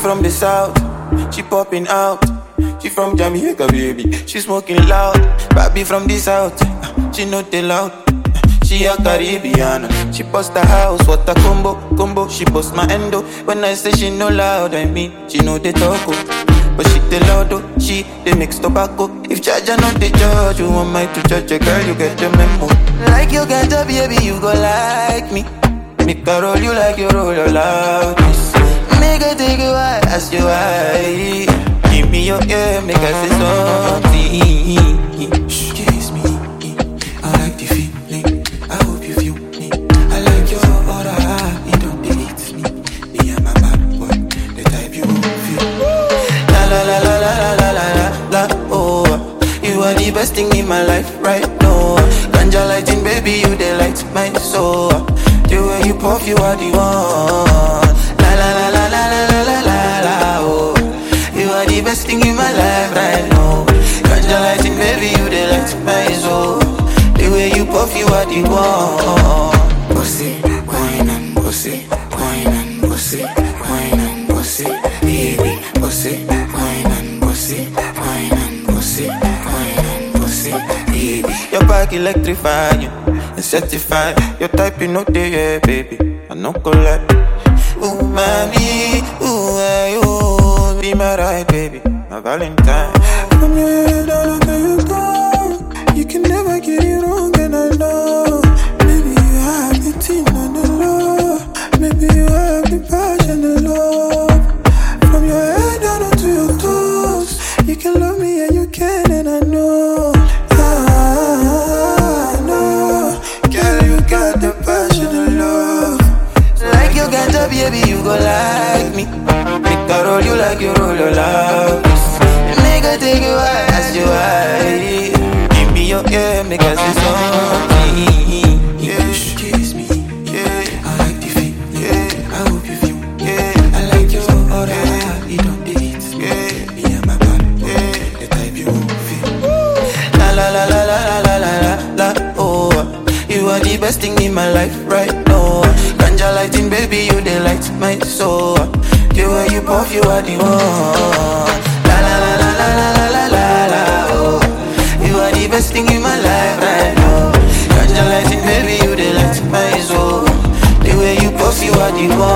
from the south, she popping out. She from Jamaica, baby, she smoking loud. Baby from the south, she not loud. She a Caribbean, she bust the house, what a combo. She bust my endo. When I say she no loud, I mean she know the talk. But she the loud, she the mix tobacco. If judge not the judge, you want my to judge a girl, you get the memo. Like you get a baby, you go like me. Make a roll you like you roll your loudness. Make a take you high, ask you why. Give me your ear, make I say something. Kiss me, I like the feeling. I hope you feel me. I like your aura, it don't date me. Me and my bad boy, the type you feel. La la la la la la la la la. Oh, you are the best thing in my life right now. Ganja lighting, baby, you the light my soul. The way you puff, you are the one. La la la la la la la la la. Oh, you are the best thing in my life right now. Ganja lighting, baby, you the light my soul. The way you puff, you are the one. Bossy, wine and bossy, wine and bossy, wine and bossy, baby. Bossy, wine and bossy, wine and bossy, wine and bossy, baby. Your back electrify you and certify. Your type you know they yeah, baby. I no go lie. Ooh, mommy, ooh, ooh, be my right, baby, my Valentine. From your head down to your toe, you can never get it wrong, and I know. Maybe you have the teen on the low. Maybe you have the passion and love. From your head down to your toes, you can love me and you can, and I know. I know, girl, you got the passion and love. Like you got a baby, you go like me. Make a roll you like you roll your love. Make a take you high, ask you why. Give me your ear, make us say something. Yeah, kiss me, yeah. I like the feel, yeah. I hope you feel, yeah. I like your aura, it don't date, yeah. Me and my body, yeah. The type you feel. La la la la la la la la la. Oh, you are the best thing in my life right now. Ganja lighting, baby, you the light my soul. The way you puff, you are the one. La la la la la la la la la. Oh, you are the best thing in my life right now. Ganja lighting, baby, you the light my soul. The way you puff, you are the one.